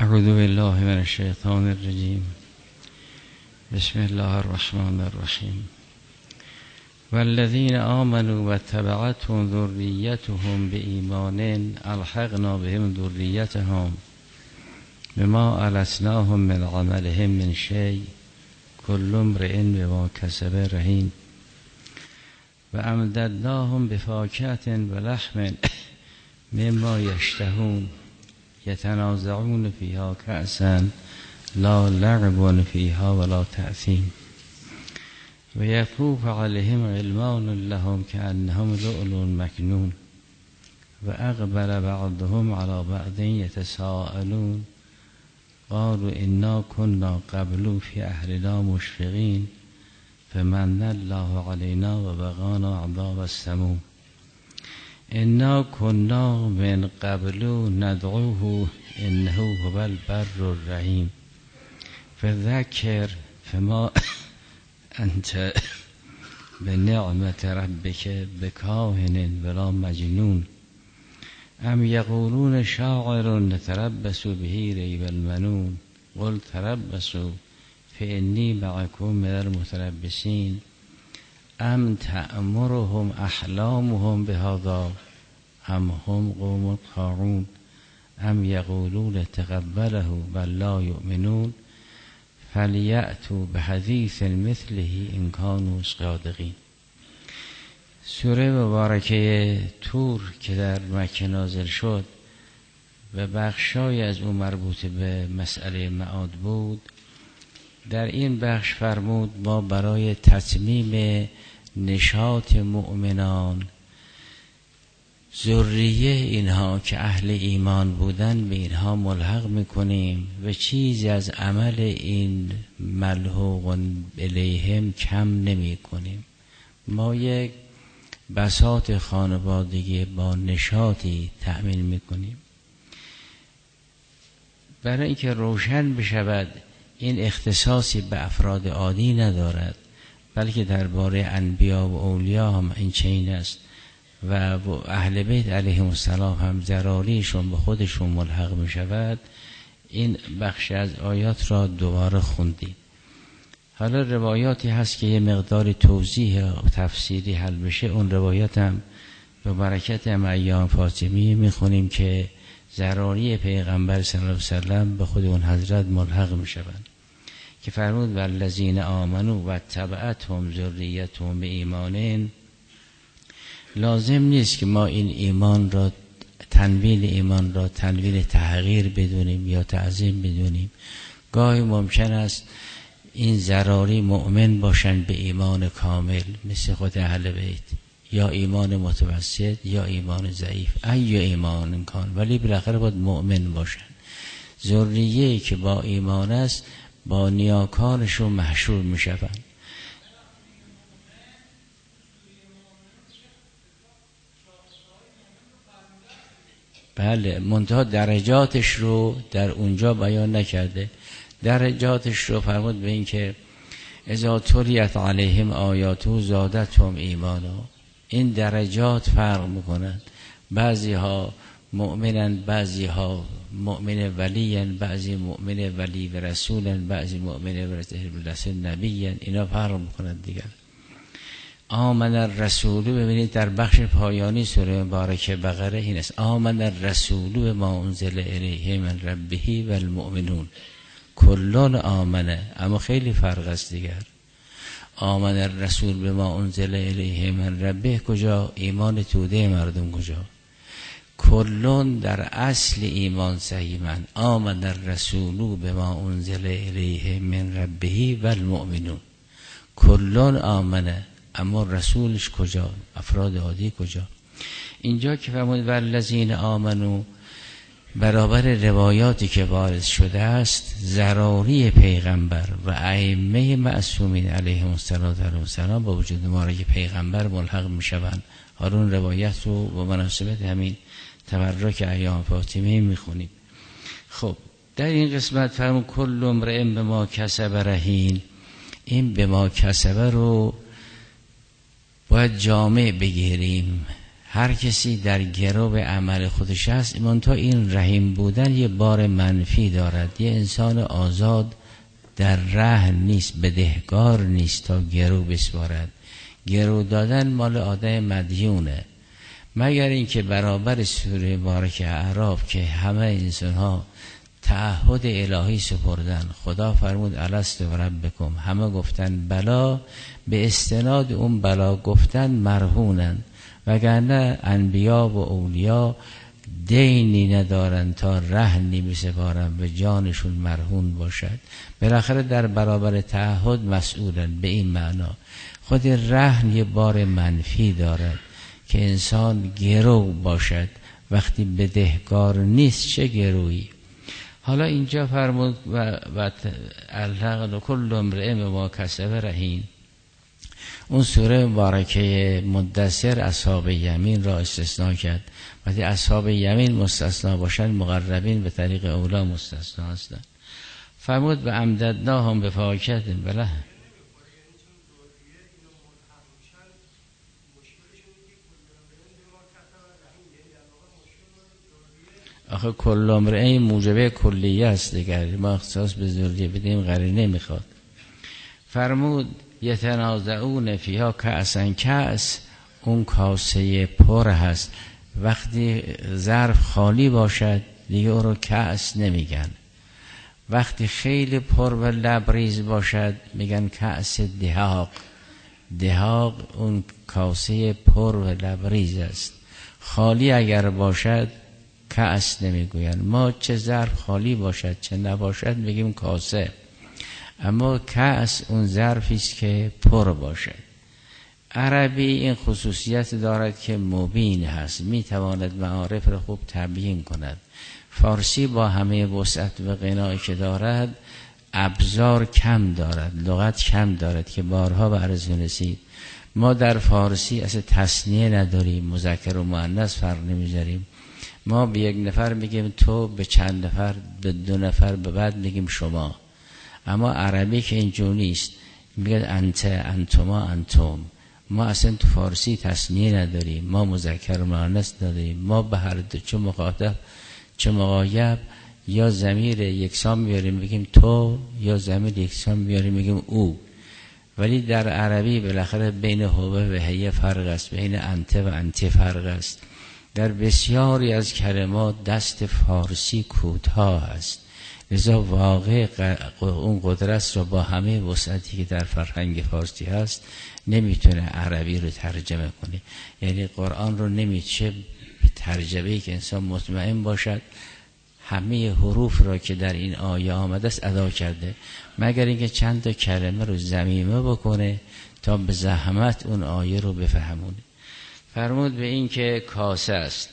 اعوذ بالله من الشیطان الرجیم. بسم الله الرحمن الرحیم. والذین آمنوا واتبعتهم ذریتهم بإیمان الحقنا بهم ذریتهم بما ألتناهم من عملهم من شیء كل امرئ بما کسب رهین و امددناهم بفاکهة ولحم مما یشتهون یتنازعون فیها کأسا لا لعب فیها ولا تأثیم و یطوف علیهم غلمان لهم کأنهم لؤلؤ مکنون و اقبل بعضهم علی بعض یتساءلون قالوا انا كنا قبل فی اهلنا مشفقین فمن الله علینا و وقانا عذاب السموم انا كنا من قبل ندعوه انه هو البر الرحیم فذکر فما انت بنعمت ربک بکاهن ولا مجنون ام یقولون شاعر نتربص به ریب المنون قل تربصوا فانی معکم من المتربصین ام تأمرهم احلامهم بهذا ام هم قوم طاغون ام یقولون تقبله بل لا یؤمنون فلیأتوا بحدیث مثله ان کانوا صادقین. سوره مبارکه طور که در مکه نازل شد و بخشای از اون مربوط به مسئله معاد بود، در این بخش فرمود ما برای تتمیم نشاط مؤمنان ذریه اینها که اهل ایمان بودن به اینها ملحق میکنیم و چیزی از عمل این ملحوق الیهم کم نمی کنیم. ما یک بساط خانوادگی با نشاطی تأمین میکنیم برای اینکه روشن بشود این اختصاصی به افراد عادی ندارد، بلکه درباره انبیا و اولیا هم این چنین است و اهل بیت علیهم السلام هم ضراریشون به خودشون ملحق می شود. این بخش از آیات را دوباره خوندیم. حالا روایاتی هست که یه مقدار توضیح و تفسیری حل بشه، اون روایات هم به برکت ایام فاطمی می خونیم که ضراری پیغمبر صلی الله علیه وسلم به خود اون حضرت ملحق می شود که فرمود والذین آمنوا واتبعتهم ذریتهم بإیمان. لازم نیست که ما این ایمان را تنوین تحقیر بدونیم یا تعظیم بدونیم. گاهی ممکن است این ضراری مؤمن باشن به ایمان کامل مثل خود اهل بیت، یا ایمان متوسط یا ایمان ضعیف، ای ایمان کان، ولی بالاخره باید مؤمن باشن. ذریه‌ای که با ایمان است با نیاکانشون محشور می شوند. بله، منتها درجاتش رو در اونجا بیان نکرده. درجاتش رو فرمود به این که اذا تلیت علیهم آیاته زادتهم ایمانا. این درجات فرق میکنند، بعضی ها مؤمنن، بعضی ها مؤمن ولیین، بعضی مؤمن ولی و رسولن، بعضی مؤمن و رسول نبیین. اینا فرق میکنند دیگر. آمن الرسول، ببینید در بخش پایانی سوره مبارکه بقره این است: آمن الرسول بما انزل الیه من ربه والمؤمنون کلون آمنه. اما خیلی فرق است دیگر. آمن الرسول بما انزل الیه من ربه کجا؟ ایمان توده مردم کجا؟ کلون در اصل ایمان صحیح من آمن الرسول بما انزل الیه من ربه والمؤمنون کلون آمنه. اما رسولش کجا؟ افراد عادی کجا؟ اینجا که فرمود والذین آمنو، برابر روایاتی که وارد شده است ضراری پیغمبر و ائمه معصومین علیهم السلام با وجود ما را که پیغمبر ملحق می شوند. هارون روایت رو با مناسبت همین تبرک ایام فاطمه می خونیم. خب در این قسمت فرمود کل امرئ بما کسب رهین. این بما کسب رو باید جامع بگیریم. هر کسی در گرو عمل خودش هست، منتها این رحیم بودن یه بار منفی دارد. یه انسان آزاد در رهن نیست، بدهکار نیست تا گرو بسپارد. گرو دادن مال آدم مدیونه، مگر اینکه برابر سوره مبارک اعراف که همه انسان ها تعهد الهی سپردن، خدا فرمود الست بربکم، همه گفتن بلا، به استناد اون بلا گفتن مرهونن، وگرنه انبیا و اولیا دینی ندارن تا رهنی بسپارن و جانشون مرهون باشد. بالاخره در برابر تعهد مسئولن. به این معنا خود رهن یه بار منفی دارد که انسان گرو باشد. وقتی بدهکار نیست چه گرویی. حالا اینجا فرمود و الحق کل امرئ بما کسب رهین. اون سوره مبارکه مدثر اصحاب یمین را استثناء کرد. وقتی اصحاب یمین مستثنا باشند، مقربین به طریق اولا مستثنا هستند. فرمود به امددناهم به فواکه بله. آخه کل امرئ موجبه کلیه است دیگر، ما اختصاص به ذریه بدیم قرینه میخواد. فرمود یتنازعون فیها کأسا، کأس اون کاسه پر هست. وقتی ظرف خالی باشد دیگه او رو کأس نمیگن. وقتی خیلی پر و لبریز باشد میگن کأس دهاق. دهاق اون کاسه پر و لبریز است. خالی اگر باشد کأس نمیگوین. ما چه ظرف خالی باشد چه نباشد میگیم کاسه، اما کأس اون ظرفی است که پر باشد. عربی این خصوصیت دارد که مبین هست، میتواند معارف را خوب تبیین کند. فارسی با همه وسعت و غنایی که دارد ابزار کم دارد، لغت کم دارد که بارها به عرض رسید. ما در فارسی اصلا تثنیه نداریم، مذکر و مؤنث فرق نمیذاریم. ما به یک نفر میگیم تو، به چند نفر، به دو نفر، به بعد میگیم شما. اما عربی که اینجور نیست، میگه انت، انتما، انتم. ما اصلا تو فارسی تثنیه نداریم، ما مذکر و مؤنث نداریم. ما به هر دو چه مخاطب چه مغایب یا ضمیر یکسان میاریم میگیم تو، یا ضمیر یکسان میاریم میگیم او. ولی در عربی بالاخره بین هو و هی فرق است، بین انت و انتی فرق است. در بسیاری از کلمات دست فارسی کوتاه است، لذا واقع اون قدرت را با همه وسعتی که در فرهنگ فارسی هست نمیتونه عربی رو ترجمه کنه. یعنی قرآن رو نمیشه ترجمه‌ای که انسان مطمئن باشد همه حروف را که در این آیه آمده است ادا کرده، مگر اینکه چند تا کلمه رو ضمیمه بکنه تا به زحمت اون آیه رو بفهمونه. فرمود به این که کاسه است.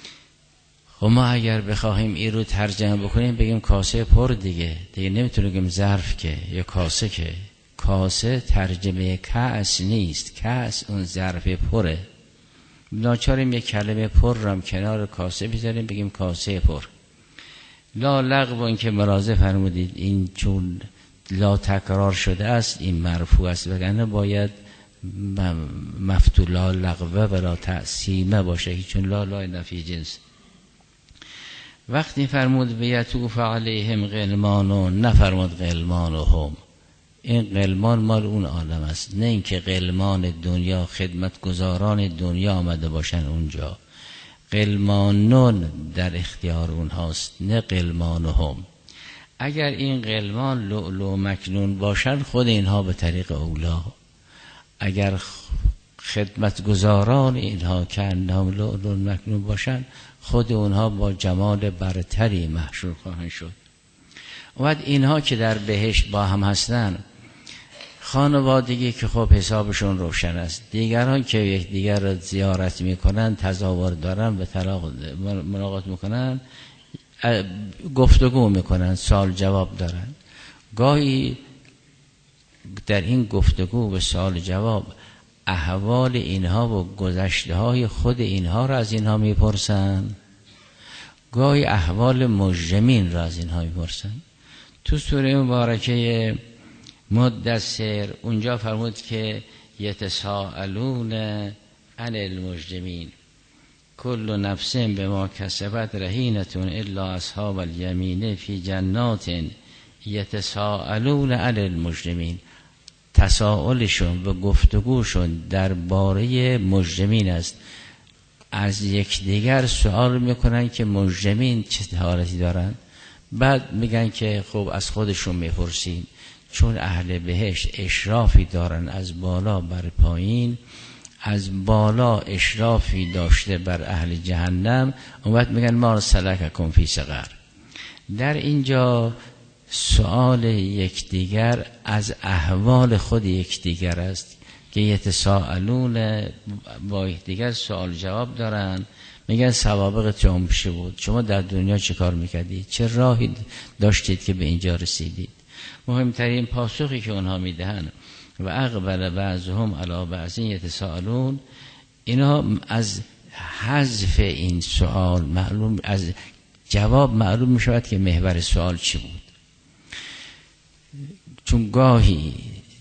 خب ما اگر بخواهیم این رو ترجمه بکنیم بگیم کاسه پر دیگه نمیتونیم بگیم ظرف که یا کاسه که. کاسه ترجمه کأس نیست، کأس اون ظرف پره. ناچاریم یک کلمه پر رو هم کنار کاسه بذاریم بگیم کاسه پر. لا لغو، این که ملاحظه فرمودید این چون لا تکرار شده است این مرفوع است، وگرنه باید مفتولا لغوه ولا تأسیمه باشه، چون لا نفی جنس. وقتی فرمود بیتوف علیهم غلمانون، نفرمود غلمانهم. این غلمان مال اون عالم است، نه اینکه غلمان دنیا خدمتگزاران دنیا آمده باشن اونجا. غلمانون در اختیار اونهاست، نه غلمانهم. اگر این غلمان لؤلؤ مکنون باشن خود اینها به طریق اولا، اگر خدمتگزاران اینها که انهم لؤلؤ مکنون باشن خود اونها با جمال برتری محشور خواهند شد. بعد اینها که در بهشت با هم هستن، خانوادگی که خب حسابشون روشن است، دیگران که یکدیگر را زیارت میکنن، تزاور دارن، به طلاق ملاقات میکنن، گفتگو میکنن، سوال جواب دارن. گاهی در این گفتگو و سوال جواب احوال اینها و گذشته های خود اینها را از اینها میپرسن، گاهی احوال مجرمین را از اینها میپرسن. تو سوره مبارکه مدثر اونجا فرمود که یتساءلون عن المجرمین. کل نفس بما کسبت رهینتون الا اصحاب الیمین فی جنات یتساءلون علی المجرمین. تساؤلشون و گفتگوشون درباره مجرمین است، از یکدیگر سوال میکنن که مجرمین چه حالتی دارن. بعد میگن که خب از خودشون میپرسیم، چون اهل بهشت اشرافی دارن از بالا بر پایین، از بالا اشرافی داشته بر اهل جهنم، اون وقت میگن ما سلککم فی سقر. در اینجا سؤال یکدیگر از احوال خود یکدیگر است که یتساءلون، با یکدیگر سوال جواب دارن. میگن سوابق شما چه بود؟ شما در دنیا چه کار میکردید؟ چه راهی داشتید که به اینجا رسیدید؟ مهمترین پاسخی که اونها میدهن و اقبل بعضهم علی بعض یتساءلون، اینا از حذف این سوال معلوم، از جواب معلوم میشود که محور سوال چی بود. چون گاهی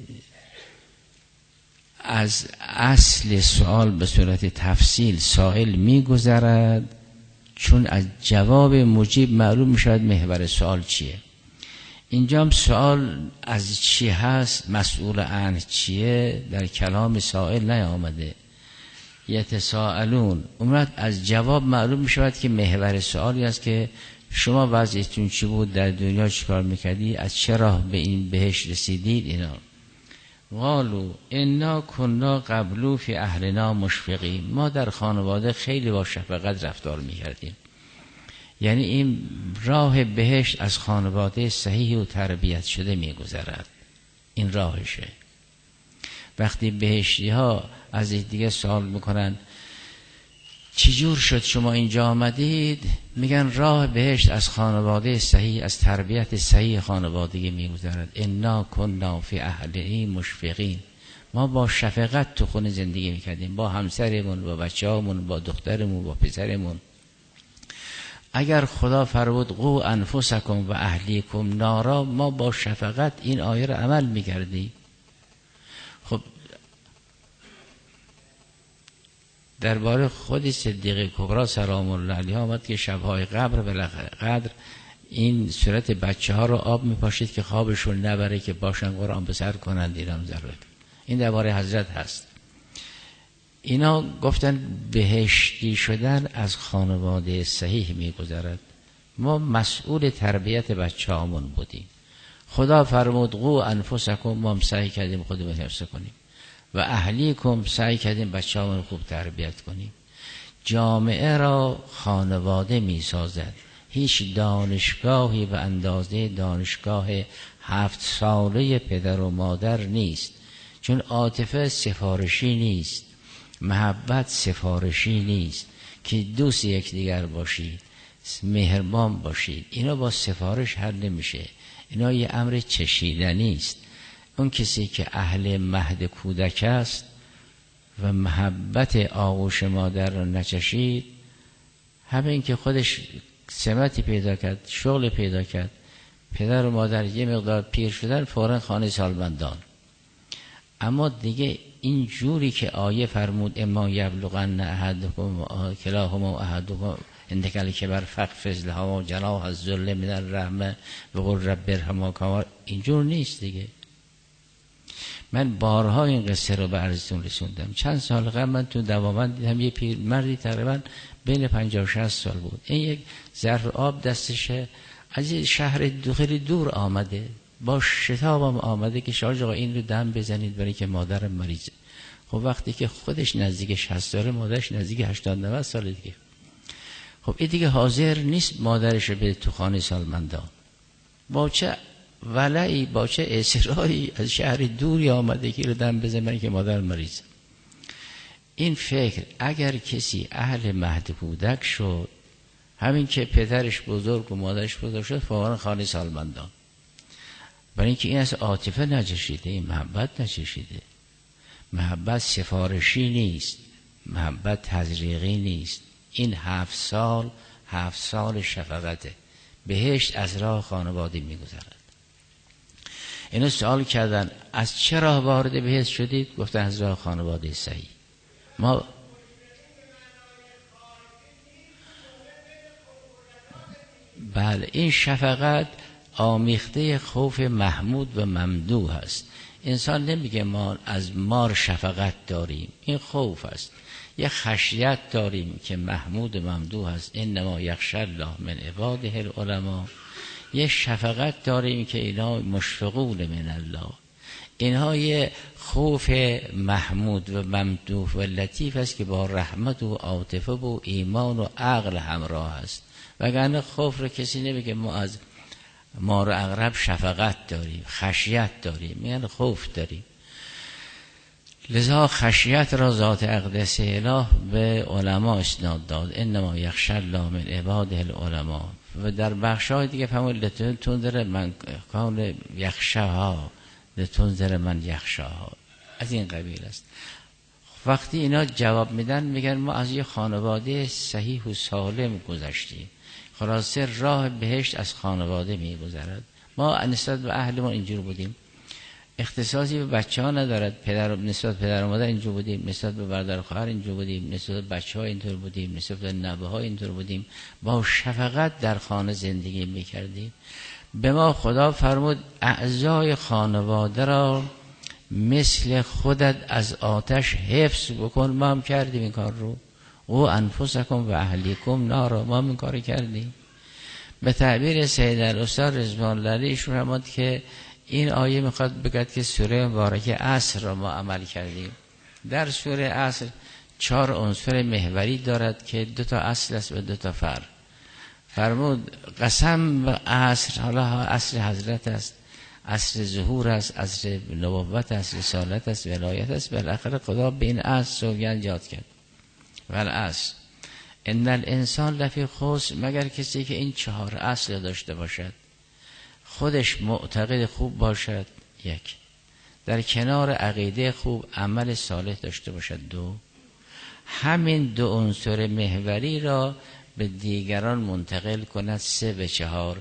از اصل سوال به صورت تفصیل سائل میگذرد، چون از جواب مجیب معلوم میشود محور سوال چیه. اینجا هم سوال از چی هست، مسئول عنه چیه، در کلام سائل نیامده. یتساءلون اومد، از جواب معلوم میشود که محور سوالی است که شما وضعیتون چی بود، در دنیا چی کار میکردی، از چه راه به این بهشت رسیدید. اینا قالوا انا کنا قبل فی اهلنا مشفقین، ما در خانواده خیلی با شفقت رفتار میکردیم. یعنی این راه بهشت از خانواده صحیح و تربیت شده میگذرد، این راهشه. وقتی بهشتی ها از دیگه سوال میکنن چجور شد شما اینجا آمدید، میگن راه بهشت از خانواده صحیح، از تربیت صحیح خانوادگی میگذرد. انا کنا فی اهلی مشفقین، ما با شفقت تو خونه زندگی میکردیم، با همسرمون، با بچه‌هامون، با دخترمون، با پسرمون. اگر خدا فرمود قو انفسکم و اهلیکم نارا، ما با شفقت این آیه رو عمل میکردیم. خب درباره خود صدیقه کبرا سلام الله علیها آمد که شبهای قدر این صورت بچه ها رو آب میپاشید که خوابشون نبره که باشن قرآن بسر کنند. این درباره حضرت هست. اینا گفتن بهشتی شدن از خانواده صحیح میگذرد، ما مسئول تربیت بچه هامون بودیم. خدا فرمود قو انفسکم، ما هم سعی کردیم خودمون حفظ کنیم، و اهلیکم، سعی کردیم بچه هامون خوب تربیت کنیم. جامعه را خانواده می سازد. هیچ دانشگاهی و اندازه دانشگاه 7 ساله پدر و مادر نیست، چون عاطفه سفارشی نیست، محبت سفارشی نیست که دوست یکدیگر باشید، مهربان باشید. اینا با سفارش حل نمیشه، اینا یه امر چشیدنی است. اون کسی که اهل مهد کودک است و محبت آغوش مادر را نچشید، همین که خودش سمتی پیدا کرد، شغل پیدا کرد، پدر و مادر یه مقدار پیر شدن، فوراً خانه سالمندان. اما دیگه این جوری که آیه فرمود اما یبلغن احدکم کلاهما احدکم عندک الکبر فاخفض لهما جناح الذل من الرحمه وقل رب ارحمهما کما، اینجور نیست دیگه. من بارها این قصه رو به عرضتون رسوندم. چند سال قبل من تو دوامند دیدم یه پیر مردی تقریبا بین 50-60 سال بود، این یک ظرف آب دستشه، از شهر خیلی دور آمده، با شتابم آمده که شاه آقا این رو دم بزنید برای که مادرم مریضه. خب وقتی که خودش نزدیک 60 ساله، مادرش نزدیک 80-90 ساله دیگه، خب این دیگه حاضر نیست مادرش رو به تو خانه سالمندان. با چه ولعی، با چه اصراری از شهر دوری آمده که رو دم بزنید برای که مادر مریضه. این فکر اگر کسی اهل مهد کودک شد، همین که پدرش بزرگ و مادرش بزرگ شد، فوراً خانه سالمندان. برای اینکه این از عاطفه نچشیده، این محبت نچشیده. محبت سفارشی نیست، محبت تزریقی نیست. این 7 سال شفقته. بهشت از راه خانواده میگذرد. اینو سوال کردن از چه راه وارد بهشت شدید؟ گفتن از راه خانواده صحیح. ما بله این شفقت آمیخته خوف محمود و ممدوح است. انسان نمیگه ما از مار شفقت داریم، این خوف است. یه خشیت داریم که محمود و ممدوح است، انما یخشی الله من عباده العلماء. یه شفقت داریم که اینا مشفقون من الله، اینها یه خوف محمود و ممدوح و لطیف است که با رحمت و عاطفه و ایمان و عقل همراه است. وگرنه خوف رو کسی نمیگه ما از مار و عقرب شفقت داریم، خشیت داریم، یعنی خوف داریم. لذا خشیت را ذات اقدس اله به علما اسناد داد، انما یخشی الله من عباده العلماء. و در بخشای دیگه فرمود لتنذر من کان یخشاها، لتنذر من یخشاها، از این قبیل است. وقتی اینا جواب میدن میگن ما از یه خانواده صحیح و سالم گذشتیم، خلاصه راه بهشت از خانواده میگذرد. ما نسبت به اهلمون اینجور بودیم، اختصاصی به بچه ها ندارد، نسبت پدر و مادر اینجور بودیم، نسبت به برادر و خواهر اینجور بودیم، نسبت به بچه ها اینطور بودیم، نسبت به نوه ها اینطور بودیم، با شفقت در خانه زندگی میکردیم. به ما خدا فرمود اعضای خانواده را مثل خودت از آتش حفظ بکن. ما هم کردیم این کار رو، او انفسکم و اهلیکم نارا، ما هم این کار کردیم. به تعبیر سید الاستاد رضوان الله علیه فرمود که این آیه میخواد بگد که سوره مبارکه عصر را ما عمل کردیم. در سوره عصر 4 عنصر محوری دارد که 2 اصل است و 2 فرع. فرمود قسم به عصر، حالا عصر حضرت است، عصر ظهور است، عصر نبوت است، رسالت است، ولایت است. بالاخره خدا به این عصر سوگند یاد کرد. والعصر ان الانسان لفی خسر، مگر کسی که این 4 اصل داشته باشد، خودش معتقد خوب باشد، 1، در کنار عقیده خوب عمل صالح داشته باشد، 2، همین 2 عنصر محوری را به دیگران منتقل کند، 3 به 4.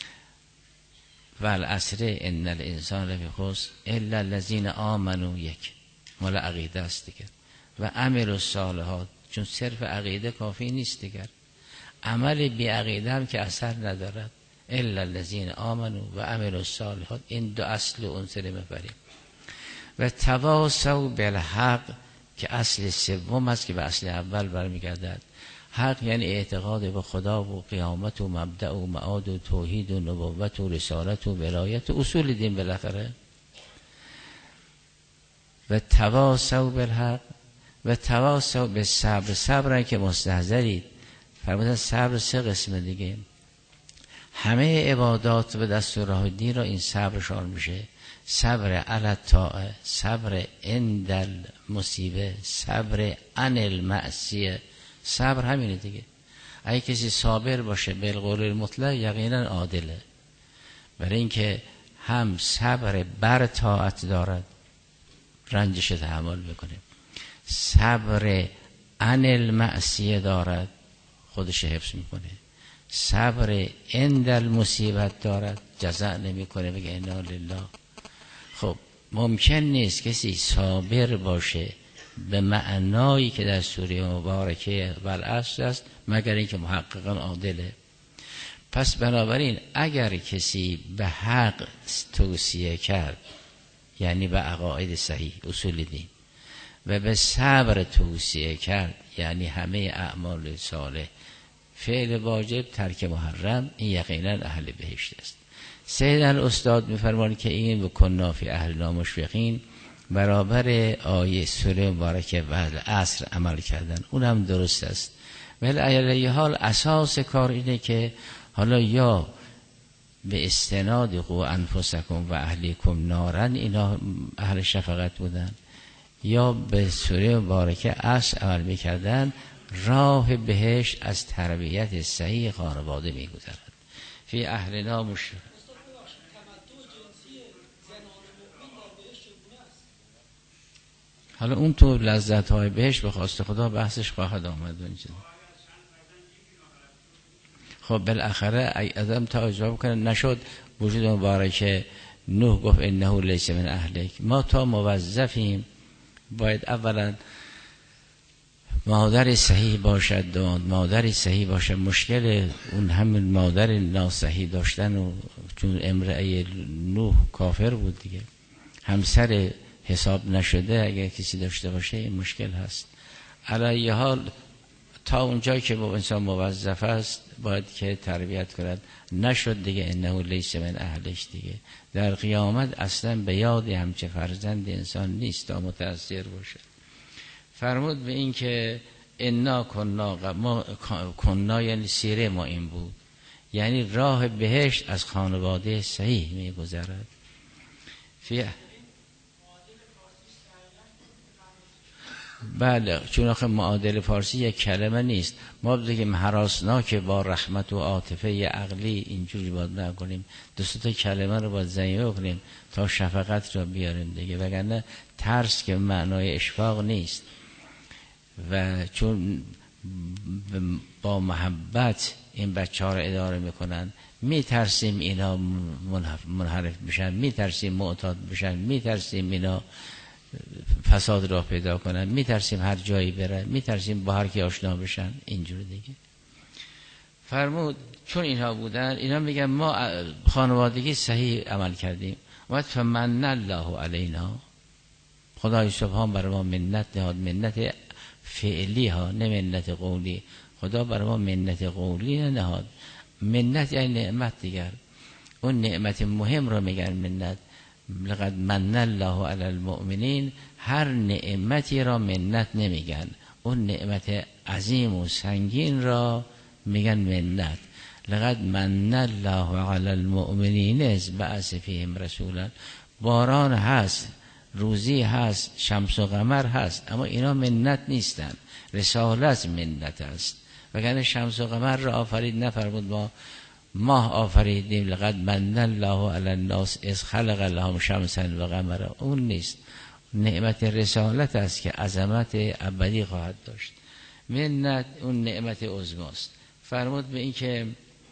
والعصر ان الانسان لفی خسر الا الذین آمنوا، 1 مال عقیده است دیگر، و عملوا الصالحات، چون صرف عقیده کافی نیست دیگر، عمل بی عقیده هم که اثر ندارد. الا الذین آمنوا و عملوا الصالحات، این 2 اصل و عنصر محوری. و تواصوا بالحق که اصل سوم است که به اصل اول برمیگردد. حق یعنی اعتقاد به خدا و قیامت و مبدأ و معاد و توحید و نبوت و رسالت و ولایت و اصول دین بالاخره. و تواصوا بالحق و تواصوا بالصبر، صبر که مستحضرید. فرمودن صبر 3 قسم دیگه، همه عبادات و دستورات دین را این صبر شامل میشه. صبر علی الطاعه، صبر عند المصیبه، صبر عن المعصیه. صبر همینه دیگه. اگه کسی صابر باشه بالقول المطلق یقینا عادله، برای اینکه هم صبر بر طاعت دارد، رنجش تحمل بکنه، صبر عن المعصیه دارد، خودش حفظ میکنه، صبر عند المصیبت دارد، جزع نمیکنه، بگه انا لله. خب ممکن نیست کسی صابر باشه به معنایی که در سوره مبارکه والعصر است مگر اینکه محققا عادله. پس بنابراین اگر کسی به حق توصیه کرد، یعنی به عقاید صحیح اصول دین، و به صبر توصیه کرد، یعنی همه اعمال صالح، فعل واجب، ترک محرم، این یقینا اهل بهشت است. سید الاستاد می‌فرماند که این بکنا فی اهلنا مشفقین برابر آیه سوره مبارکه و عصر عمل کردن، اون هم درست است. ولی علی حال اساس کار اینه که حالا یا به استناد قو انفسکم و اهلیکم نارن، اینا اهل شفقت بودن، یا به سوره مبارکه عصر عمل میکردن، راه بهشت از تربیت صحیح خانواده میگذرد. فی اهلنا مشفق. حالا اون تو لذت های بهشت به خواست خدا بحثش خواهد آمد. خب بالاخره ادم تا جواب کنه نشد، وجود مبارکه نوح گفت انه لیس من اهلک. ما تا موظفیم باید اولا مادر صحیح باشد مادر صحیح باشد. مشکل اون همین مادر ناصحیح داشتن و چون امرأه نوح کافر بود دیگه، همسر حساب نشده اگر کسی داشته باشه این مشکل هست. علی حال تا اونجایی که با انسان موظف است باید که تربیت کند. نشد دیگه انه لیس من اهلش دیگه در قیامت اصلا به یاد همچه فرزند انسان نیست تا متأثر باشه. فرمود به این که انا کننا یعنی سیره ما این بود، یعنی راه بهشت از خانواده صحیح می گذرد. بله، چون آخه معادل فارسی یک کلمه نیست. ما بگیم هراسناک با رحمت و عاطفه عقلی اینجوری باید نکنیم، دو تا کلمه رو باید زنیه کنیم تا شفقت رو بیاریم دیگه، وگرنه ترس که معنای اشفاق نیست. و چون با محبت این بچه ها رو اداره میکنن، میترسیم اینا منحرف بشن، میترسیم معتاد بشن، میترسیم اینا فساد را پیدا کنن، میترسیم هر جایی برن، میترسیم با هر کی آشنا بشن، اینجور دیگه. فرمود چون اینها بودن، اینا میگن ما خانوادگی صحیح عمل کردیم. و فمن الله علینا، خدای سبحان بر ما منت نهاد، منت فعلی ها نه منت قولی. خدا بر ما منت قولی نهاد. منت یعنی نعمت دیگر، اون نعمت مهم رو میگن منت. لقد من الله علی المؤمنین، هر نعمتی را منت نمیگن، اون نعمت عظیم و سنگین را میگن منت. لقد من الله علی المؤمنین اذ بعث فیهم رسولا. باران هست، روزی هست، شمس و قمر هست، اما اینا منت نیستن، رسالت منت است. وگرنه شمس و قمر را آفرید نفرمود ما ماه آفریدیم لقد من الله علی الناس اذ خلق لهم شمسا و قمرا، اون نیست. نعمت رسالت است که عظمت ابدی خواهد داشت. منت اون نعمت عظماست. فرمود به این که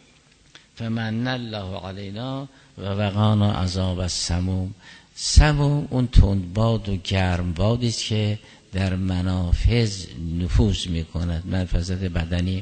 فمن الله علینا و وقانا عذاب السموم. سموم اون تندباد و گرم بادی است که در منافذ نفوذ میکند، منفذت بدنی.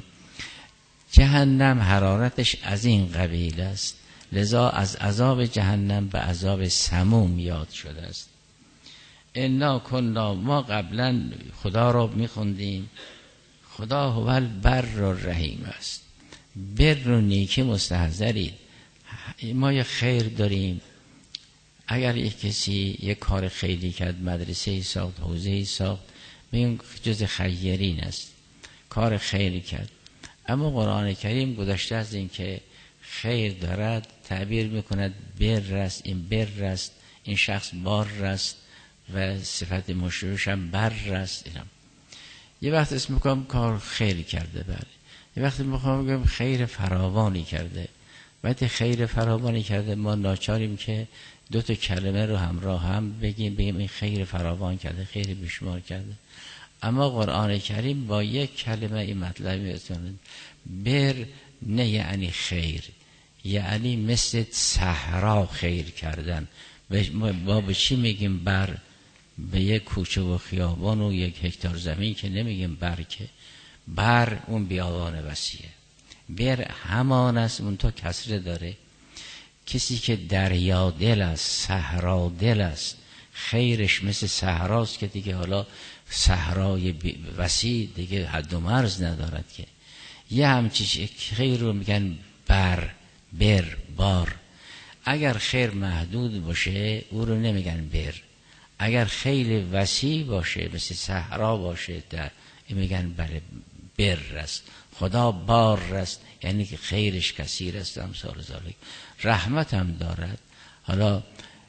جهنم حرارتش از این قبیل است، لذا از عذاب جهنم به عذاب سموم یاد شده است. انا کنا، ما قبلا خدا را میخوندیم خدا هو البر الرحیم است، بر و نیکی مستحضرید. ما یه خیر داریم، اگر یک کسی یک کار خیری کرد، مدرسه ساخت، حوزه ساخت، بگیم جز خیرین است، کار خیری کرد. اما قرآن کریم گذشته از این که خیر دارد تعبیر میکند بر است، این بر است، این شخص بار است و صفت مشروعش هم بر است. اینا یه وقت اسم میکنم کار خیر کرده، بله. یه وقت میخوام بگم خیر فراوانی کرده. وقتی خیر فراوانی کرده ما ناچاریم که دو تا کلمه رو همراه هم بگیم این خیر فراوان کرده، خیر بیشمار کرده. اما قرآن کریم با یک کلمه این مطلب میرسونه. بر نه یعنی خیر، یعنی مثل صحرا خیر کردن. ما به چی میگیم بر؟ به یک کوچه و خیابان و یک هکتار زمین که نمیگیم بر، که بر اون بیابان وسیعه. بر همان است، اون تا کسره داره. کسی که دریا دل است، صحرا دل است، خیرش مثل صحراست که دیگه حالا صحرای وسیع دیگه حد و مرز ندارد که. یه همچی خیر رو میگن بر، بار. اگر خیر محدود باشه او رو نمیگن بر. اگر خیلی وسیع باشه مثل صحرا باشه در این میگن بله بر است. خدا بار است یعنی که خیرش کثیر است. امثال ذالک. رحمت هم دارد، حالا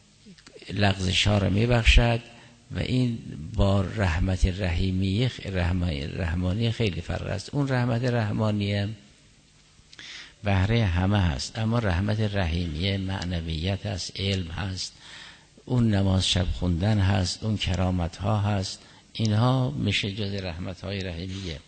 لغزش ها رو میبخشد و این با رحمت رحیمیه رحمانی خیلی فرق است. اون رحمت رحمانیه بهره همه هست، اما رحمت رحیمیه معنویت هست، علم هست، اون نماز شب خوندن هست، اون کرامت ها هست، اینها میشه جز رحمت های رحیمیه.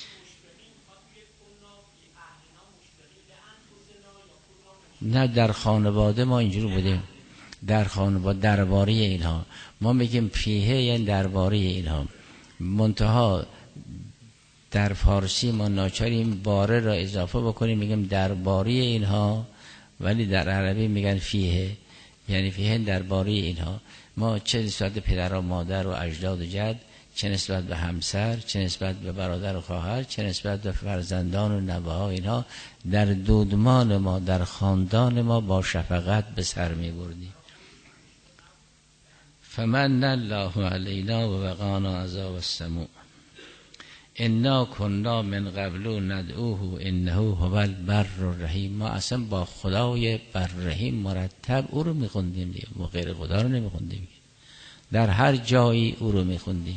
نه در خانواده ما اینجوری بودیم، در خانواده درباره اینها ما میگیم فیه، یعنی درباره اینها. منتها در فارسی ما ناچاریم باره را اضافه بکنیم میگیم درباره اینها، ولی در عربی میگن فیه، یعنی فیه درباره اینها. ما چه نسبت به پدر و مادر و اجداد و جد، چه نسبت به همسر، چه نسبت به برادر و خواهر، چه نسبت به فرزندان و نوه‌ها، اینها در دودمان ما، در خاندان ما با شفقت به سر می‌بردیم. فمن الله علینا و وقانا عذاب السموم انا کنا من قبل ندعوه انه هو البر الرحیم. ما اصلا با خدای بر رحیم مرتب او رو میخوندیم دیگه، ما غیر خدا رو نمیخوندیم، در هر جایی او رو میخوندیم،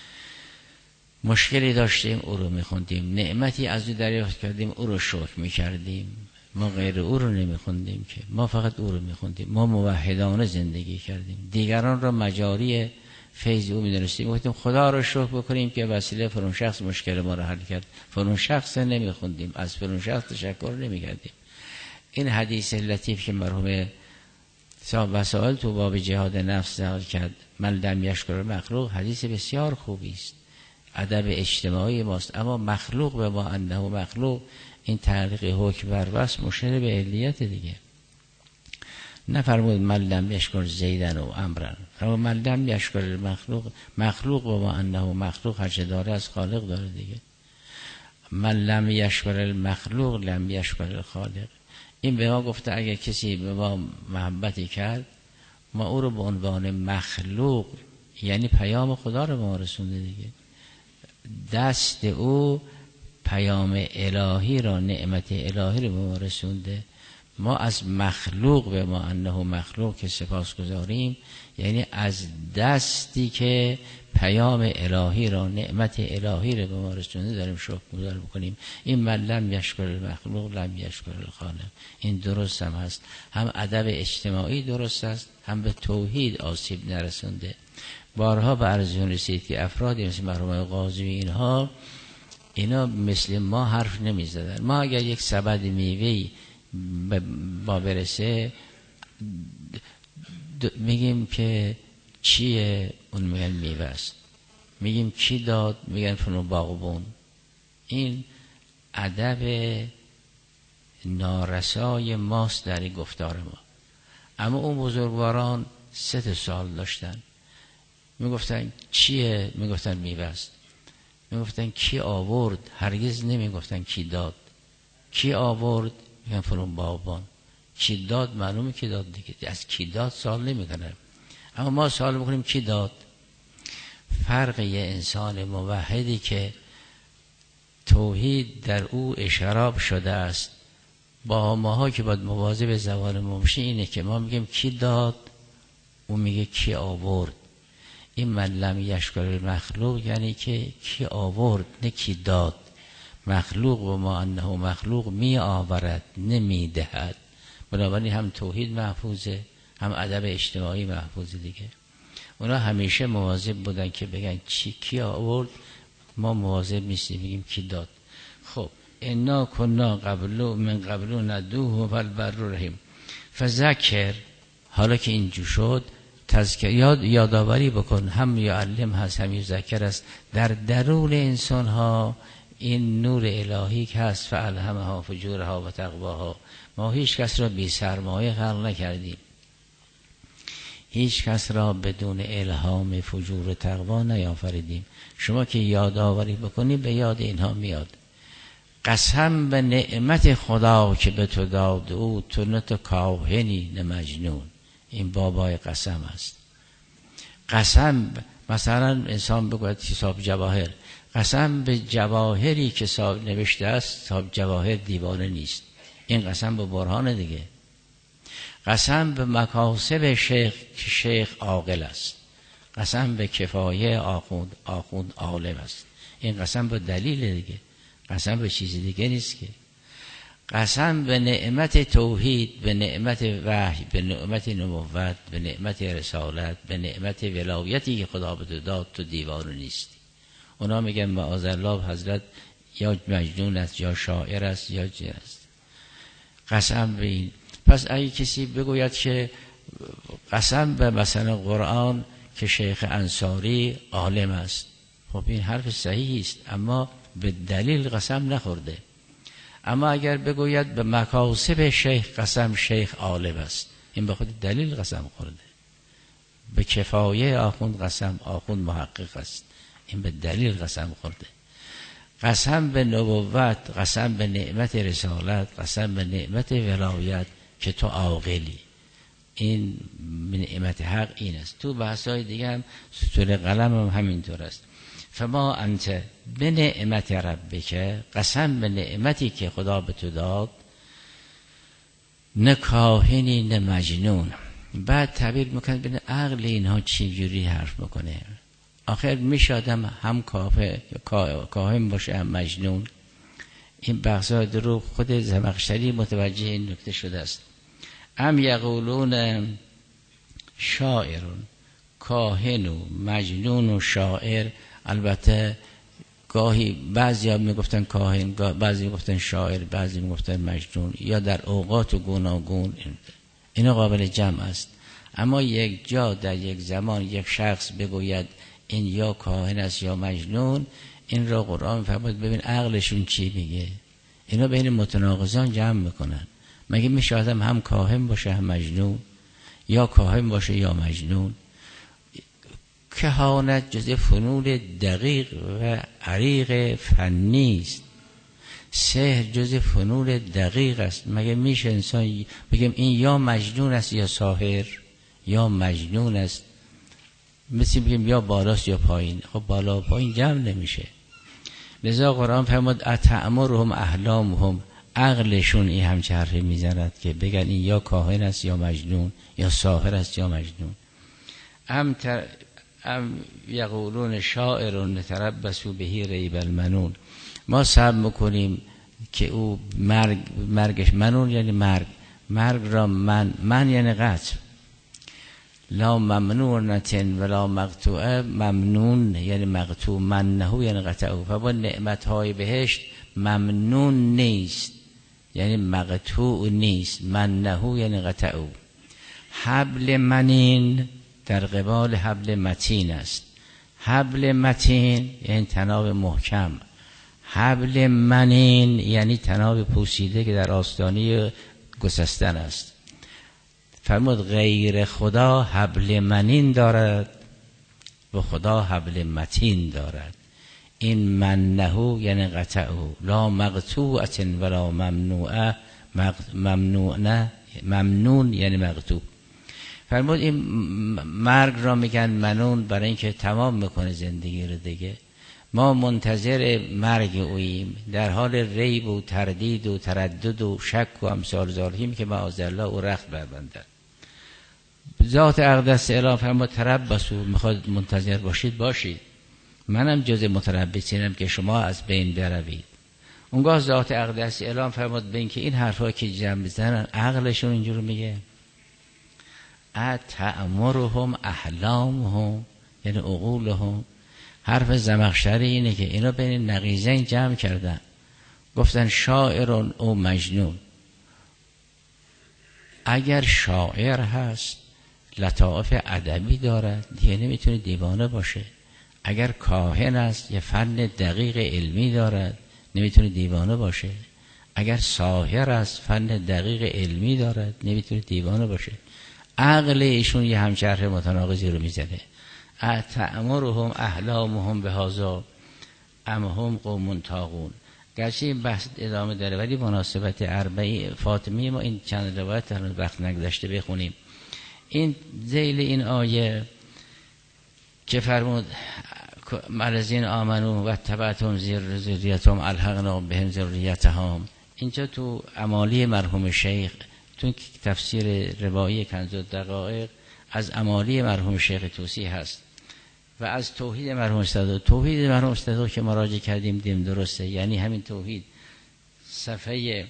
مشکلی داشتیم او رو میخوندیم، نعمتی از او دریافت کردیم او رو شکر میکردیم، ما غیر او رو نمیخوندیم که، ما فقط او رو میخوندیم. ما موحدانه زندگی کردیم، دیگران را مجاری فیض او میدونستیم، گفتیم خدا رو شکر بکنیم که وسیله فلان شخص مشکل ما رو حل کرد، فلان شخص نمیخوندیم، از فلان شخص تشکر نمیکردیم. این حدیث لطیف که مرحوم وسائل تو باب جهاد نفس نقل کرد، من لم یشکر مخلوق، حدیث بسیار خوبی است، ادب اجتماعی ماست. اما مخلوق به ما انه مخلوق، این تعلیق حکم بر وصف مشیر به علیت دیگه. نفرمود من لم یشکر زیدن و امرن، فرمود من لم یشکر مخلوق، مخلوق به ما انه مخلوق هرچه داره از خالق داره دیگه. من لم یشکر المخلوق لم یشکر الخالق. این به ما گفته اگه کسی به ما محبتی کرد، ما او رو به عنوان مخلوق، یعنی پیام خدا رو به ما رسونده دیگه، دست او پیام الهی را، نعمت الهی رو به ما رسونده، ما از مخلوق به ما انه مخلوق که سپاس گذاریم، یعنی از دستی که پیام الهی را، نعمت الهی را به ما رسونده داریم شکر گذار بکنیم. این من لم یشکر المخلوق لم یشکر الخالق، این درست هم هست، هم ادب اجتماعی درست است، هم به توحید آسیب نرسونده. بارها به عرضون رسید که افرادی مثل مرحوم قاضی اینها، اینا مثل ما حرف نمی زدن. ما اگر یک سبد میوهی با برسه میگیم که چیه، اون میگن میوه است، میگیم کی داد، میگن فلان باغبون. این ادب نارسای ماست در این گفتار ما. اما اون بزرگواران 3 سال داشتن، میگفتن چیه، میگفتن میوه است، میگفتن کی آورد، هرگز نمیگفتن کی داد. کی آورد میگن فلان باغبان، کی داد معلومه کی داد دیگه، از کی داد سوال نمیکنه. اما ما سوال میکنیم کی داد. فرق یه انسان موحدی که توحید در او اشراب شده است با ماها که باید مواظب زبان ما باشیم اینه که ما میگیم کی داد، اون میگه کی آورد. این من لم یشکر مخلوق یعنی که کی آورد نه کی داد. مخلوق و ما انه مخلوق می آورد نمی دهد. بنابراین هم توحید محفوظه، هم ادب اجتماعی محفوظه دیگه. اونا همیشه مواظب بودن که بگن کی آورد، ما مواظب نیستیم میگیم کی داد. خب انا کنا من قبل ندوه و البر الرحیم فذکر. حالا که اینجور شد تذکر، یادآوری بکن، هم یعلم هست هم یذکر است. در درون انسان ها این نور الهی که هست، فالهمها فجورها و تقواها. ما هیچ کس را بی سرمایه خلق نکردیم، هیچ کس را بدون الهام فجور و تقوا نیافریدیم. شما که یادآوری بکنی به یاد اینها میاد. قسم به نعمت خدا که به تو داد او، تو نه تو کاهنی نه مجنون. این بابای قسم است. قسم مثلا انسان بگوید حساب جواهر، قسم به جواهری که صاحب نوشته است صاحب جواهر دیوانه نیست، این قسم به برهان دیگه. قسم به مکاسب شیخ که شیخ عاقل است، قسم به کفایه آخوند عالم است، این قسم به دلیل دیگه، قسم به چیز دیگه نیست که. قسم به نعمت توحید، به نعمت وحی، به نعمت نبوت، به نعمت رسالت، به نعمت ولایتی که خدا به تو داد، تو دیوانه نیستی. اونا میگن معاذالله حضرت یا مجنون است یا شاعر است یا جن است. قسم به این. پس اگه کسی بگوید که قسم به مثلا قرآن که شیخ انصاری عالم است، خب این حرف صحیحی است، اما به دلیل قسم نخورده. اما اگر بگوید به مکاسب شیخ قسم، شیخ عالم است، این به خود دلیل قسم خورده. به کفایه آخوند قسم، آخوند محقق است، این به دلیل قسم خورده. قسم به نبوت، قسم به نعمت رسالت، قسم به نعمت ولایت که تو عاقلی، این نعمت حق این است. تو بحثای دیگه هم سطور قلم هم همینطور است. فما انت به نعمت ربک، قسم به نعمتی که خدا به تو داد، نه کاهنی نه مجنون. بعد تعبیر میکنه ببین عقل اینها چی جوری حرف میکنه. آخر میشه آدم هم کاهن باشه هم مجنون. این بحثا رو خود زمخشری متوجه این نکته شده است. ام یقولون شاعرون، کاهن و مجنون و شاعر. البته گاهی بعضی ها میگفتن کاهن، بعضی میگفتن شاعر، بعضی میگفتن مجنون، یا در اوقات گوناگون اینا قابل جمع است. اما یک جا در یک زمان یک شخص بگوید این یا کاهن است یا مجنون، این را قرآن میفرماید ببین عقلشون چی میگه. اینا بین متناقضان جمع میکنن. مگه میشه آدم هم کاهن باشه هم مجنون، یا کاهن باشه یا مجنون؟ کهانت جزء فنون دقیق و عریق فنی است. سحر جزء فنون دقیق است. مگه میشه انسان بگیم این یا مجنون است یا ساحر، یا مجنون است، مثل بگیم یا بالاست یا پایین. خب بالا و پایین جمع نمیشه. لذا قرآن فرمود اتأمرهم احلامهم، عقلشون این همچه حرفی میزند که بگن این یا کاهن است یا مجنون، یا ساحر است یا مجنون. ام یقولون شاعر نتربص به ریب المنون، ما صبر میکنیم که او مرگش، منون یعنی مرگ را من یعنی قطع، لا ممنونتن ولا مقطوعه، ممنون یعنی مقطوع، منهو یعنی قطعه. فبا نعمتهای بهشت ممنون نیست یعنی مقطوع نیست، منهو یعنی قطعه. حبل منین در قبال حبل متین است. حبل متین یعنی تناب محکم، حبل منین یعنی تناب پوسیده که در آستانه گسستن است. فرمود غیر خدا حبل منین دارد و خدا حبل متین دارد. این منهو یعنی قطعه، لا مقطوعت ولا ممنوعه، ممنون یعنی مقطوع. فرمود این مرگ را میگن منون برای اینکه تمام میکنه زندگی رو دیگه. ما منتظر مرگ اوییم، در حال ریب و تردید و تردد و شک و امثال ذالکیم که معاذالله او رخت بربندد. ذات اقدس اعلام فرمود تربصوا، میخواد منتظر باشید، منم جز متربصینم که شما از بین بروید. اونگاه ذات اقدس اعلام فرمود به این که این حرفا که جمع میزنن عقلشون اینجور میگه. اتأمرهم احلامهم یعنی عقولهم. حرف زمخشری اینه که اینا بین نقیضین جمع کردن، گفتن شاعرون او مجنون. اگر شاعر هست لطائف ادبی دارد دیگه نمیتونه دیوانه باشه. اگر کاهن است یه فن دقیق علمی دارد نمیتونه دیوانه باشه. اگر ساحر است فن دقیق علمی دارد نمیتونه دیوانه باشه. عقل ایشون یه همچه حرف متناقضی رو میزنه. اتأمرهم احلامهم بهذا ام هم قوم طاغون. گرچه این بحث ادامه داره ولی مناسبت اربعی فاطمی ما این چند روایت هنوز وقت نگذشته بخونیم. این ذیل این آیه که فرمود الذین آمنوا و تبعتهم ذریتهم الحقنا بهم ذریتهم، اینجا تو امالی مرحوم شیخ تو تفسیر روایی کنز الدقایق از امالی مرحوم شیخ طوسی هست و از توحید مرحوم استاد. توحید مرحوم استاد که مراجعه کردیم دیم درسته، یعنی همین توحید صفحه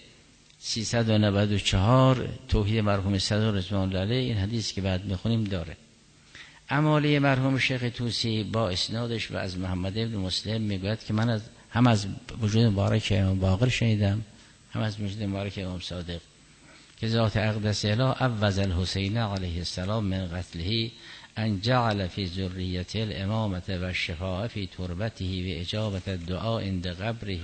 394 توحید مرحوم استاد رضوان الله علیه، این حدیث که بعد میخونیم داره. امالی مرحوم شیخ طوسی با اسنادش و از محمد ابن مسلم میگوید که من هم از وجود مبارک امام باقر شنیدم هم از وجود مبارک امام صادق که ذات اقدس اله عوض الحسین علیه السلام من قتله ان جعل فی ذریته الامامة و الشفاء فی تربته و اجابت الدعاء عند قبره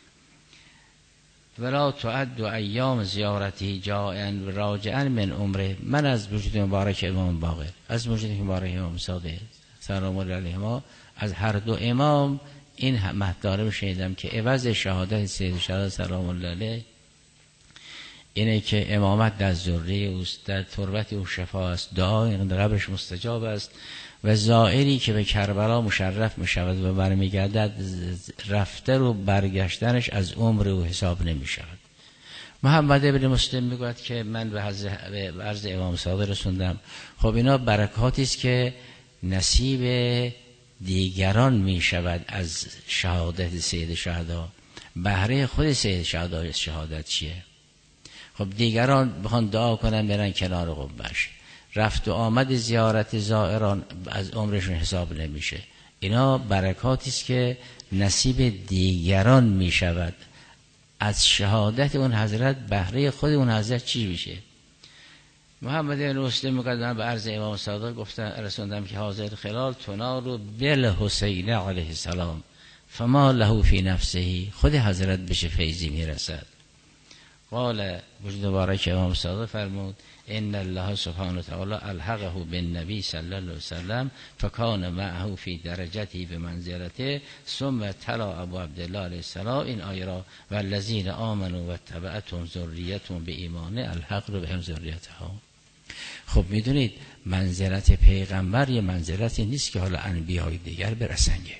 ولا تعد ایام زیارته جائعا و راجعا من عمره. من از وجود مبارک امام باقر، از وجود مبارک امام صادق سلام الله علیهما، از هر دو امام این مطلب شنیدم که عوض شهادت سید شهادت سلام الله علیه اینه که امامت در ذریه اوست، در تربت او شفا است، دعای قبرش مستجاب است و زائری که به کربلا مشرف می شود و برمیگردد رفته و برگشتنش از عمر او حساب نمی شود. محمد ابن مسلم میگوید که من به عرض امام صادق رسوندم. خب اینا برکاتی است که نصیب دیگران می شود از شهادت سید شهدا. بهره خود سید شهدا شهادت چیه؟ خب دیگران بخوان دعا کنن برن کنار قبه‌اش، رفت و آمد زیارت زائران از عمرشون حساب نمیشه. اینا برکاتی است که نصیب دیگران می شود از شهادت اون حضرت. بهره خود اون حضرت چی میشه؟ محمد بن مسلم میگه به عرض امام صادق گفتن رسوندم که حاضر خلال تنال بالحسین علیه السلام فما له فی نفسه، خود حضرت بشه فیضی میرسد. قال وجود مبارک امام صادق فرمود ان الله سبحانه و تعالی الحقه بالنبی صلی الله علیه وسلم فکان معه فی درجته بمنزلته ثم تلا ابو عبدالله علیه السلام این آیه را والذین آمنوا و تبعتهم ذریتهم بایمان الحق رو بهم ذریتهم. خب میدونید منزلت پیغمبر یه منزلتی نیست که حالا انبیای دیگر برسنگه.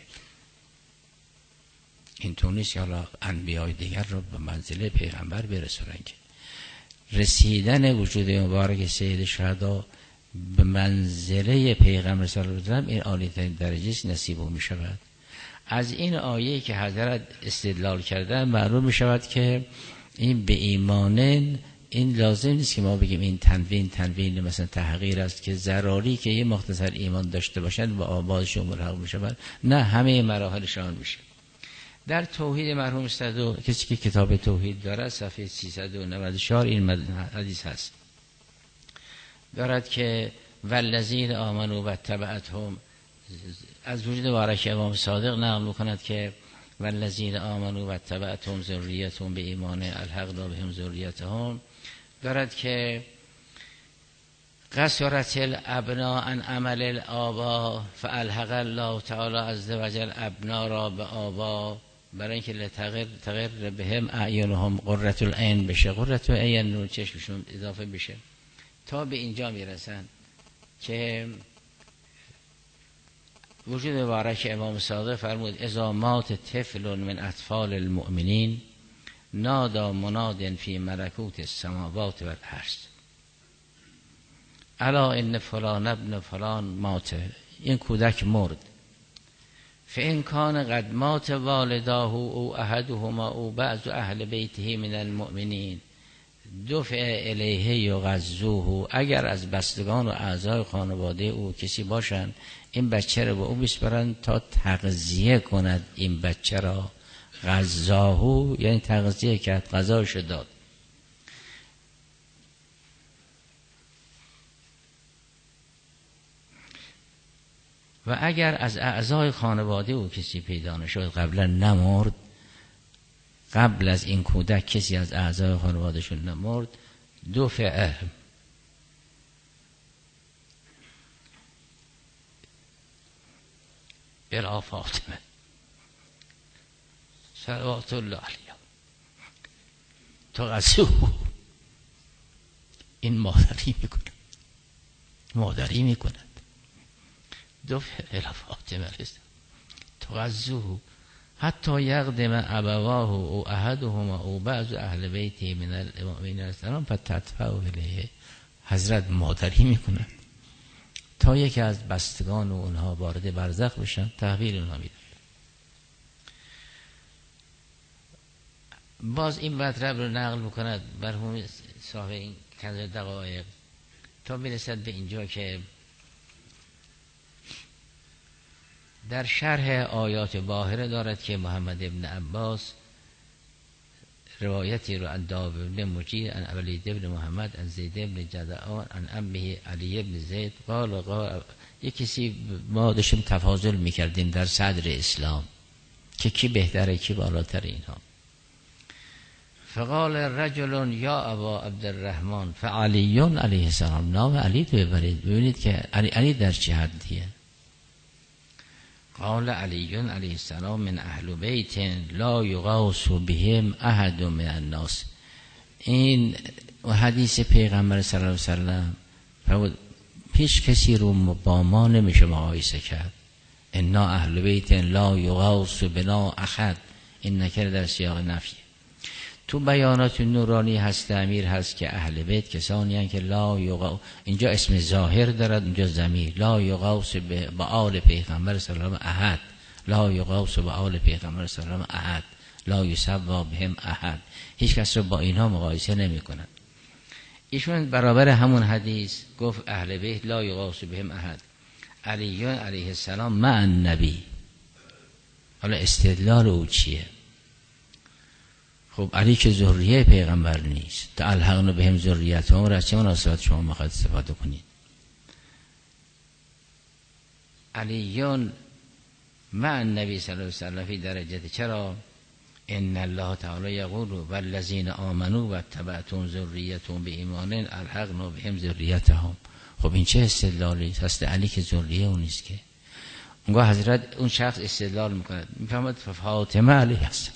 این طور نیست که حالا انبیای دیگر رو به منزله پیغمبر برسوننگه. رسیدن وجود مبارک سید شهدا به منزله پیغمبر صلی الله علیه و سلم این عالی ترین درجه است، نصیب او می شود. از این آیه که حضرت استدلال کردن معلوم می شود که این به ایمانن، این لازم نیست که ما بگیم این تنوین مثلا تحقیر است که ضروری که یه مختصر ایمان داشته باشند و آبادشون ملحق می شود. نه، همه مراحلشان میشه. در توحید مرحوم صدو کسی که کتاب توحید دارد صفحه 394 این حدیث هست، دارد که والذین آمنوا و تبعتهم، از وجود مبارک امام صادق نقل میکند که والذین آمنوا و تبعتهم ذریتهم به ایمان الحقنا بهم ذریتهم، دارد که قصرت الابناء عن عمل الآبا فالحق الله تعالی عز وجل ابنا را به آبا برای اینکه لتغر بهم اعینهم قرة العین بشه، قرة العین نور چشمشون اضافه بشه، تا به اینجا میرسن که وجود مبارک امام صادق فرمود اذا مات طفل من اطفال المؤمنین نادا مناد فی ملکوت السماوات والارض الا ان فلان ابن فلان مات، این کودک مرد، فإن کان قد مات والداه او احدهما او بعض اهل بیته من المؤمنین دفع الیه یغزوه، اگر از بستگان و اعضای خانواده او کسی باشند این بچه را به او بسپرند تا تغذیه کند این بچه را، غزاهو یعنی تغذیه کرد، غذاش داد. و اگر از اعضای خانواده او کسی پیدا نشد قبلا نمرد، قبل از این کودک کسی از اعضای خانوادهشون نمرد، دفعه الی فاطمه صلوات الله علیها تغزو، این مادری میکند دفع الی فاطمه تغزو حتی یقدم ابواه او احدهما او بعض اهل بیته من المؤمنین السلام فتدفعه الیه، حضرت مادری میکند تا یکی از بستگان و اونها وارد برزخ بشن، تحویل اونها میدن. باز این مطلب رو نقل میکند مرحوم صاحب این کنز دقایق تا میرسد به اینجا که در شرح آیات باهره دارد که محمد ابن عباس روایتی رو از داوود بن مجید عن ولید بن محمد عن زید بن جدعان عن عمه علی بن زید قال یک کسی ما داشتیم تفاضل میکردیم در صدر اسلام که کی بهتره کی بالاتر اینها. فقال رجل یا ابا عبدالرحمن فعلی علیه السلام، نام علی ببرید ببینید که علی در چه حدیه. قال علی علیه السلام من اهل بیت لا یغاص بهم احد من الناس. این حدیث پیغمبر صلی الله علیه وسلم فرمود هیچ کسی رو با ما نمیشه مقایسه کرد. انا اهل بیت لا یغاص بنا احد، این نکره در سیاق نفی. تو بیانات نورانی هست امیر هست که اهل بیت کسانی هستند که لا یغاص، اینجا اسم ظاهر دارد اینجا ضمیر، لا یغاص با آل پیغمبر صلی الله علیه و احد، لا یغاص با آل پیغمبر صلی الله علیه و احد، لا یسوا بهم احد، هیچ کس رو با اینها مقایسه نمی کنند. ایشون برابر همون حدیث گفت اهل بیت لا یغاص بهم احد، علی علیه السلام مع النبی. حالا استدلال او چیه؟ خب علی که ذریه پیغمبر نیست، تعلقنا بهم ذریتهم را چه مناسبت شما میخواید استفاده کنید؟ علیون مع النبی صلی الله علیه وسلم فی درجه، چرا؟ ان الله تعالی یقول والذین آمنوا واتبعتهم ذریتهم بایمان الحقنا بهم ذریتهم. خب این چه استدلالی است؟ علی که ذریه اون نیست که. اونگاه حضرت اون شخص استدلال میکند میفهمد فاطمه علیه السلام،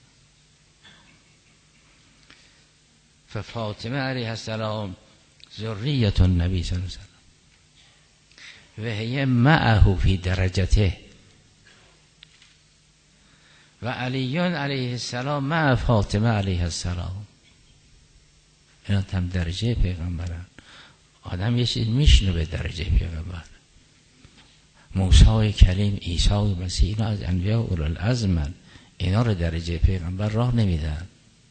فاطمه علیه السلام ذریت النبی صلی الله علیه وسلم و هی معه فی درجته و علی علیه السلام مع فاطمه علیه السلام. اینا هم درجه پیغمبرن. آدم یه چیز میشنه به درجه پیغمبر. موسی کلیم، عیسی مسیح، اینا از انبیاء اولوالعزم، اینا رو درجه پیغمبر راه نمیدن.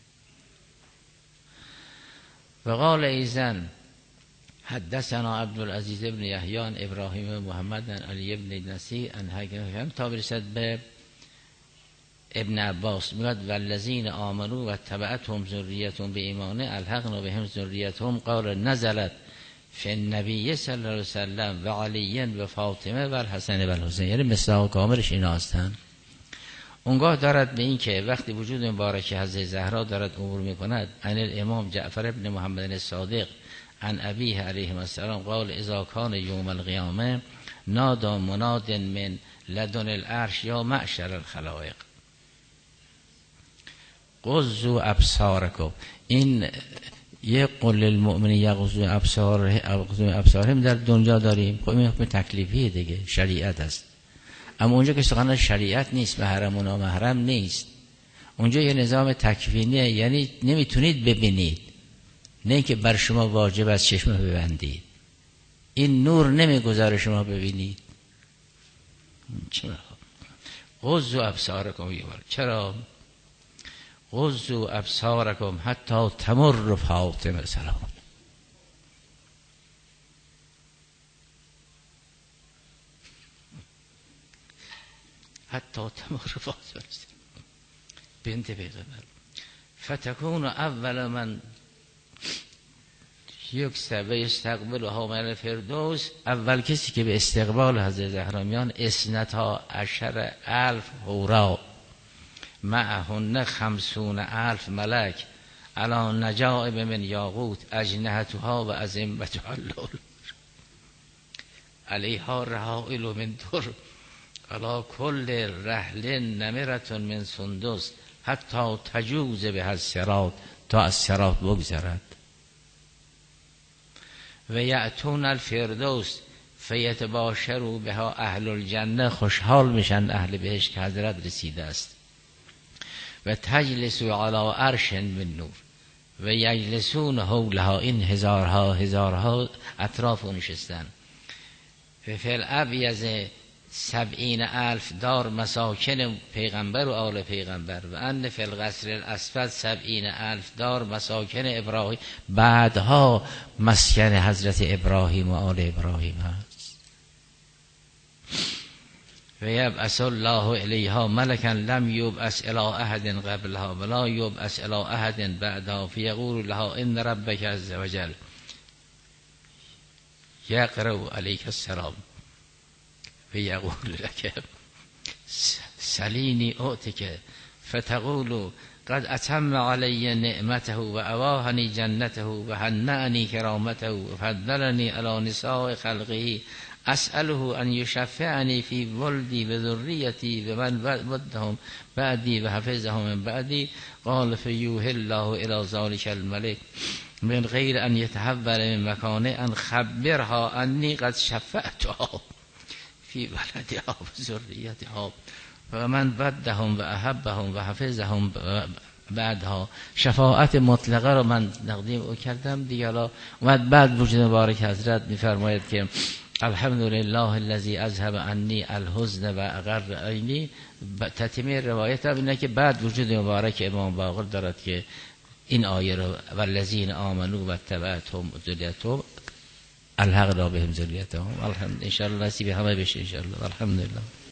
وقال ایزن حدثنا عبدالعزیز ابن یحیی عن ابراهیم محمد عن علی ابن نصیر عن حکیم تا برسد به ابن عباس میگوید والذین آمنوا و تبعتهم ذریتهم بایمان الحقنا بهم ذریتهم قال نزلت فی النبی صلی الله علیه وسلم و علی و فاطمه و الحسن و الحسین، یعنی مصداق کاملش اینا هستند. اونگاه دارد به این که وقتی وجود مبارک حضرت زهرا دارد امور میکند عن الامام جعفر ابن محمد الصادق عن ابیه علیه السلام قال اذا کان یوم القیامه نادى مناد من لدن العرش یا معشر الخلائق غضوا ابصارکم. این یک قل للمؤمن یغضوا ابصارهم در دنیا داریم. خب این حکم تکلیفیه دیگه، شریعت است. اما اونجا که سخن شریعت نیست، محرم و نامحرم نیست، اونجا یه نظام تکوینیه، یعنی نمیتونید ببینید، نه که بر شما واجب است چشم ببندید، این نور نمیگذاره شما ببینید. چرا؟ غضوا ابصارکم، چرا؟ غضوا ابصارکم حتی تمر فاطمه سلام. حتی تمر فاطمه بنت پیغمبر فتکون اول من یکسب و یستقبلها من الفردوس، اول کسی که به استقبال حضرت زهرا میان 12,000 حورا معهن 50,000 ملک علی نجائب من یاقوت اجنحتها و ازمتها اللؤلؤ علیها رحائل من در علی کل رحل نمرة من سندس حتی تجوز به الصراط، تا از صراط بگذرد. و یأتون الفردوس فیتباشروا بها اهل الجنه، خوشحال میشن اهل بهشت که حضرت رسیده است. و تجلسوا علی عرش من نور و یجلسون حولها، این هزارها اطراف نشستن. و فی الابیض 70,000 دار مساکن پیغمبر و آل پیغمبر و ان فی القصر الاسود 70,000 دار مساکن ابراهیم، بعدها مسکن حضرت ابراهیم و آل ابراهیم هست. و یبعث الله الیها ملکا لم یبعث الی احد قبلها ولا یبعث الی احد بعدها فیقول لها ان ربک عز وجل یقرأ علیک السلام فیقول لک سلینی اعطک فتقول قد اتم علی نعمته و اواهنی جنته و هنأنی کرامته و فضلنی علی نساء خلقه اسأله ان یشفعنی فی ولدی و ذریتی و من ودهم بعدی و حفظهم من بعدی. قال فیوحی الله الی ذلک الملک من غیر ان یتحول من مکانه ان خبرها انی قد شفعتها فی ولدها و ذریتها و من ودهم و احبهم و حفظهم بعدها. شفاعت مطلقه رو من تقدیم او کردم دیگه. حالا اومد بعد وجود مبارک حضرت میفرماید که الحمدلله الذی اذهب عنی الحزن و اقر عینی. تتمه روایت هم اینه که بعد وجود مبارک امام باقر دارد که این آیه رو والذین آمنوا و اتبعتهم ذریتهم الحقنا بهم ذریتهم. الحمد ان شاء الله نصیب همه بشه ان شاء الله. الحمدلله.